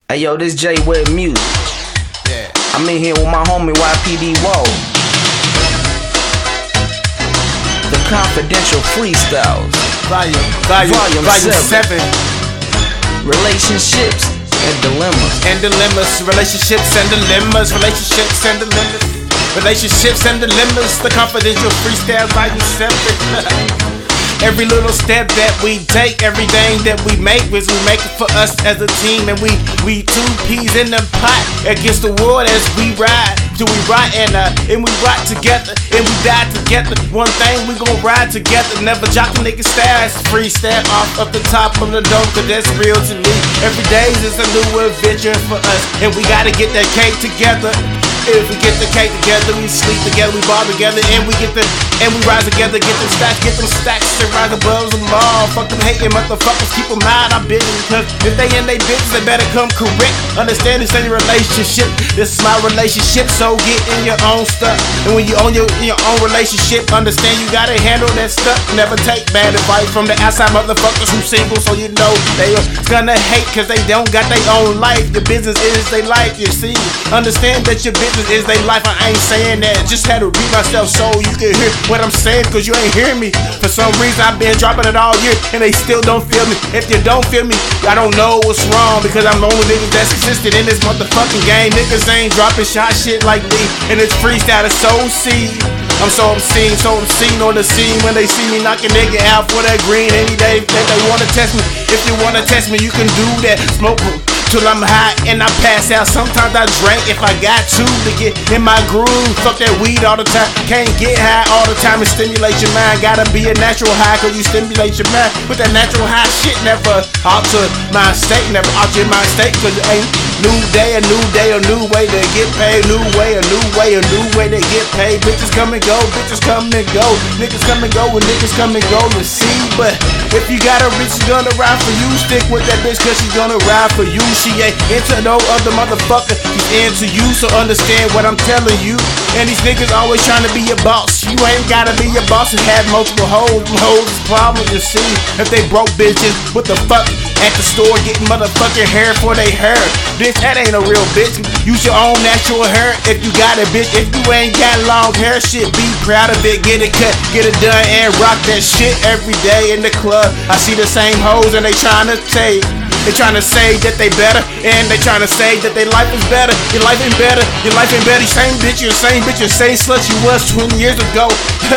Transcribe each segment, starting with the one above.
Hey yo, this Jay with music. Yeah. I'm in here with my homie YPD Whoa. The Confidential Freestyles. Volume 7. Relationships and dilemmas. Relationships and dilemmas. The Confidential Freestyle Volume 7. Every little step that we take, everything that we make is we make it for us as a team. And we two peas in the pot against the world as we ride. Till we ride and we ride together and we die together. One thing, we gon' ride together. Never jock a nigga style. It's freestyle off of the top of the dome, cause that's real to me. Every day is a new adventure for us, and we gotta get that cake together. If we get the cake together, we sleep together, we ball together, and we rise together, get them stacks, and rise above them all. Fuck them hating motherfuckers, keep them out our business, cause if they in they business, they better come correct. Understand this ain't a relationship, this is my relationship, so get in your own stuff. And when you own your own relationship, understand you gotta handle that stuff. Never take bad advice from the outside motherfuckers who single, so you know they gonna hate, cause they don't got their own life. Your business is their life, you see. Understand that your business is their life. I ain't saying that, just had to read myself so you can hear what I'm saying, cause you ain't hearing me. For some reason I've been dropping it all year and they still don't feel me. If you don't feel me, I don't know what's wrong, because I'm the only nigga that's existed in this motherfucking game. Niggas ain't dropping shot shit like me, and it's freestyle, it's so see. I'm so obscene on the scene when they see me knocking nigga out for that green. Any day that they wanna test me, if you wanna test me, you can do that. Smoke till I'm high and I pass out. Sometimes I drink if I got to get in my groove. Fuck that weed all the time. Can't get high all the time and stimulate your mind. Gotta be a natural high, cause you stimulate your mind. But that natural high shit never alter my state, never alter my state, cause it ain't new day, a new way to get paid. New way to get paid. Bitches come and go, niggas come and go, and niggas come and go, you see. But if you got a bitch, she's gonna ride for you. Stick with that bitch, cause she's gonna ride for you. She ain't into no other motherfucker, she's into you. So understand what I'm telling you. And these niggas always trying to be your boss. You ain't gotta be your boss and have multiple hoes. Them hoes is problems, you see. If they broke bitches, what the fuck? At the store getting motherfucking hair for they hair. Bitch, that ain't a real bitch. Use your own natural hair if you got it, bitch. If you ain't got long hair, shit, be proud of it. Get it cut, get it done, and rock that shit every day in the club. I see the same hoes and they trying to say that they better, and they trying to say that their life is better. Your life ain't better, your life ain't better. Same bitch, you same slut you was 20 years ago.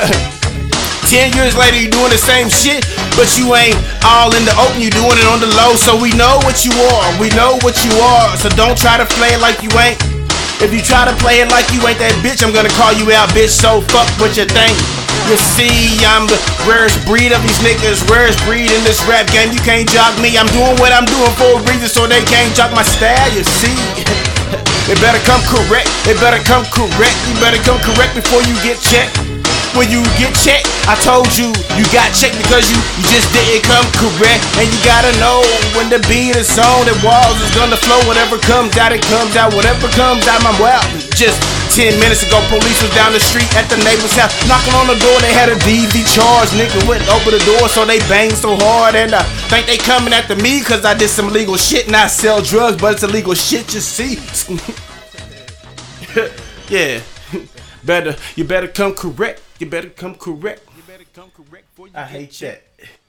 10 years later, you doing the same shit, but you ain't all in the open, you doing it on the low. So we know what you are, so don't try to play it like you ain't. If you try to play it like you ain't that bitch, I'm gonna call you out, bitch, so fuck what you think. You see, I'm the rarest breed of these niggas, rarest breed in this rap game. You can't jock me, I'm doing what I'm doing for a reason, so they can't jock my style, you see. It better come correct, you better come correct before you get checked. When you get checked, I told you, you got checked because you just didn't come correct. And you gotta know when the beat is on, the walls is gonna flow. Whatever comes out, it comes out. Whatever comes out, my wow. Just 10 minutes ago, police was down the street at the neighbor's house, knocking on the door. They had a DV charge. Nigga wouldn't open the door, so they banged so hard. And I think they coming after me cause I did some illegal shit. And I sell drugs, but it's illegal shit, you see. Yeah. You better come correct. I hate that.